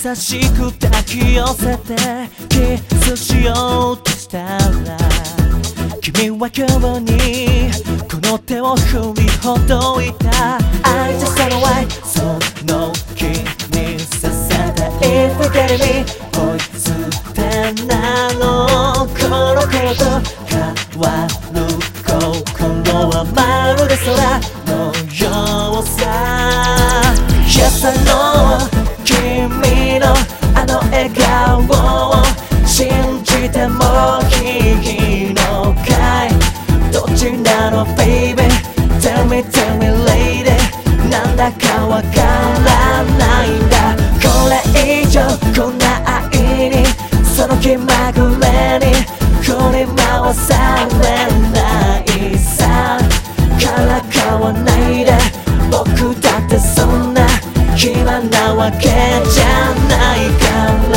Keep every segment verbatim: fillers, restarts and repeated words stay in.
優しく抱き寄せてキスしようとしたら、君は今日にこの手を振りほどいた。 I just don't know why その気にさせた If you get me ポイ捨てなのコロコロと変わる心はまるで空のようさ。 Yes I know 君のあの笑顔を信じてもいいのかい。どっちなの baby Tell me tell me lady なんだかわからないんだ。これ以上こんな愛にその気まぐれに振り回されないさ。からかわないで僕だってそんな暇なわけじゃないから。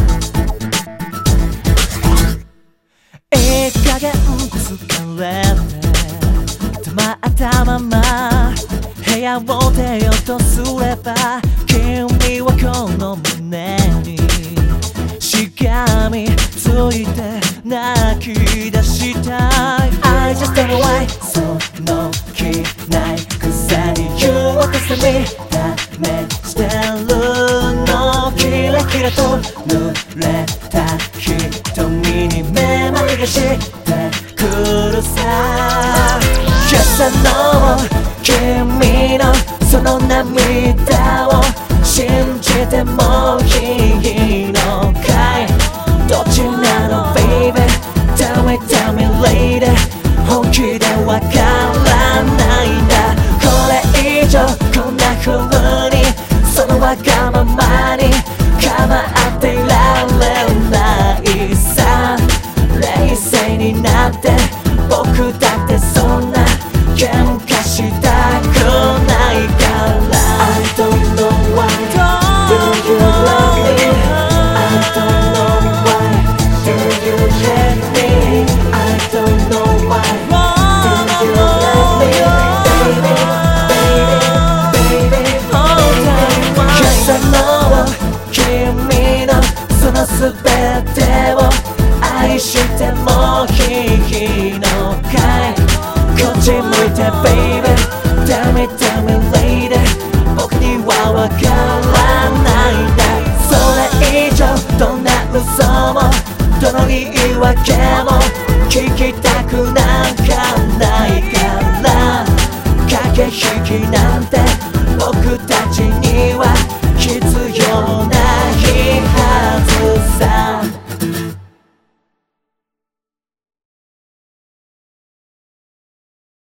いい加減疲れてたまったまま部屋を出ようとすれば、君はこの胸にしがみついて泣き出したい。 I just don't know why その気ないくせに言おうとしてみた目してるの。キラキラと濡れた瞳にめまいがしてくるさ。 Yes I know 君のその涙を信じてもいいのかい。どっちなの baby Tell me tell me lady 本気でわからないんだ。これ以上こんな風にそのわがままに構っていられないさ。冷静になって僕だってそんな喧嘩したくないから。 I don't know why do you love me I don't know why do you hate me I don't know why do you love me baby baby baby oh, Yes I know 君のそのすべ